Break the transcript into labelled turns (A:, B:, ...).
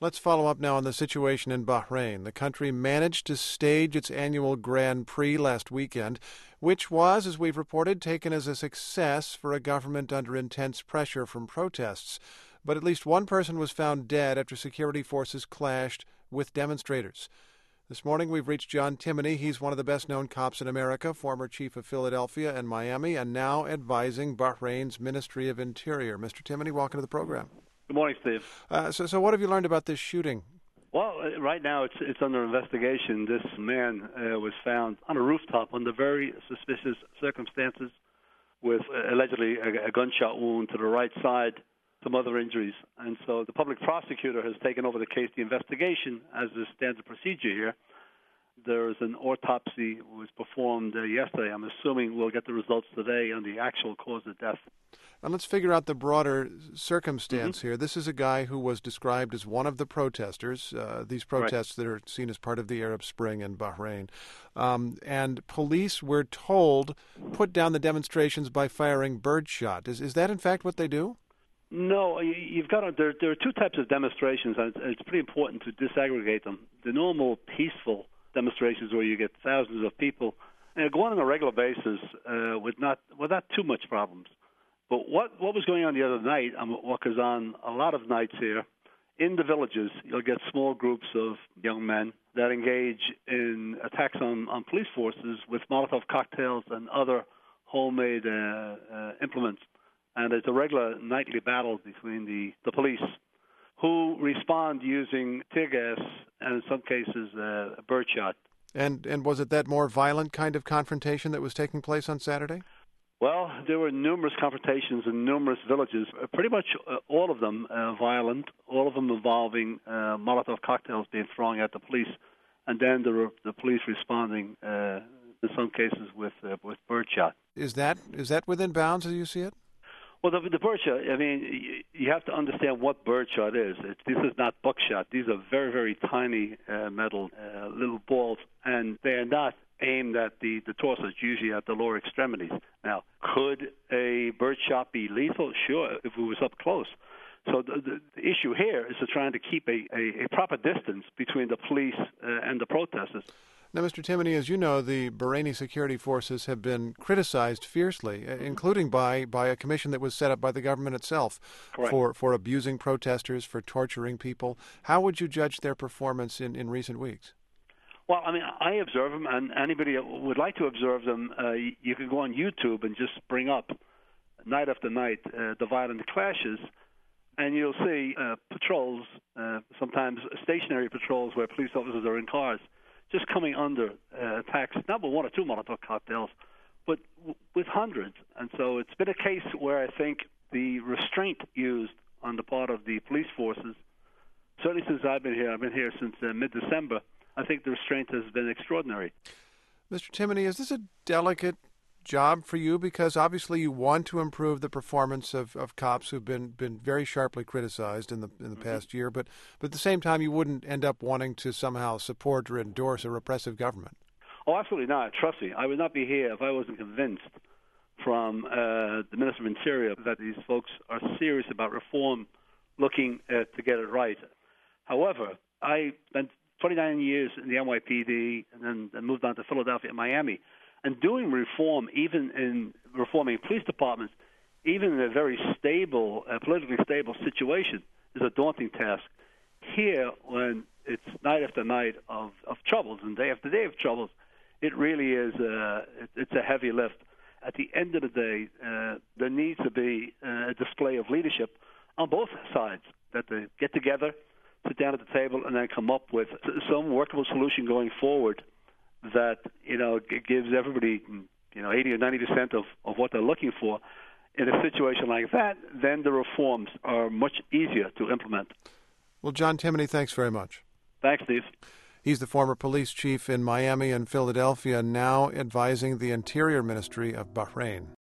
A: Let's follow up now on the situation in Bahrain. The country managed to stage its annual Grand Prix last weekend, which was, as we've reported, taken as a success for a government under intense pressure from protests. But at least one person was found dead after security forces clashed with demonstrators. This morning we've reached John Timoney. He's one of the best-known cops in America, former chief of Philadelphia and Miami, and now advising Bahrain's Ministry of Interior. Mr. Timoney, welcome to the program.
B: Good morning, Steve.
A: So what have you learned about this shooting?
B: Well, right now it's under investigation. This man was found on a rooftop under very suspicious circumstances with allegedly a gunshot wound to the right side, some other injuries. And so the public prosecutor has taken over the case, the investigation, as is standard procedure here. There's an autopsy that was performed yesterday. I'm assuming we'll get the results today on the actual cause of death.
A: And let's figure out the broader circumstance here. This is a guy who was described as one of the protesters, these protests that are seen as part of the Arab Spring in Bahrain. And police, we're told, put down the demonstrations by firing birdshot. Is that, in fact, what they do?
B: No, you've got to, there are two types of demonstrations, and it's pretty important to disaggregate them. The normal peaceful demonstrations where you get thousands of people go on a regular basis with not too much problems. But what was going on the other night, and what goes on a lot of nights here, in the villages, you'll get small groups of young men that engage in attacks on police forces with Molotov cocktails and other homemade implements. And it's a regular nightly battle between the police, who respond using tear gas and in some cases birdshot.
A: And was it that more violent kind of confrontation that was taking place on Saturday?
B: Well, there were numerous confrontations in numerous villages, pretty much all of them violent, all of them involving Molotov cocktails being thrown at the police, and then the police responding in some cases with birdshot.
A: Is that within bounds as you see it?
B: Well, the birdshot, I mean, you have to understand what birdshot is. This is not buckshot. These are very, very tiny metal little balls, and they are not aimed at the torso. It's usually at the lower extremities. Now, could a birdshot be lethal? Sure, if it was up close. So the issue here is trying to keep a proper distance between the police and the protesters.
A: Now, Mr. Timoney, as you know, the Bahraini security forces have been criticized fiercely, including by a commission that was set up by the government itself for abusing protesters, for torturing people. How would you judge their performance in recent weeks?
B: Well, I mean, I observe them, and anybody that would like to observe them, you can go on YouTube and just bring up night after night the violent clashes, and you'll see patrols, sometimes stationary patrols where police officers are in cars, just coming under attacks, not with one or two Molotov cocktails, but with hundreds. And so it's been a case where I think the restraint used on the part of the police forces, certainly since I've been here since mid-December, I think the restraint has been extraordinary.
A: Mr. Timoney, is this a delicate job for you? Because obviously you want to improve the performance of cops who've been very sharply criticized in the past year, but at the same time you wouldn't end up wanting to somehow support or endorse a repressive government.
B: Oh, absolutely not. Trust me, I would not be here if I wasn't convinced from the Minister of Interior that these folks are serious about reform, looking to get it right. However, I spent 29 years in the NYPD and then moved on to Philadelphia and Miami. And doing reform, even in reforming police departments, even in a very stable, politically stable situation, is a daunting task. Here, when it's night after night of troubles and day after day of troubles, it really is it's a heavy lift. At the end of the day, there needs to be a display of leadership on both sides, that they get together, sit down at the table, and then come up with some workable solution going forward that, gives everybody, 80 or 90% of what they're looking for. In a situation like that, then the reforms are much easier to implement.
A: Well, John Timoney, thanks very much.
B: Thanks, Steve.
A: He's the former police chief in Miami and Philadelphia, now advising the Interior Ministry of Bahrain.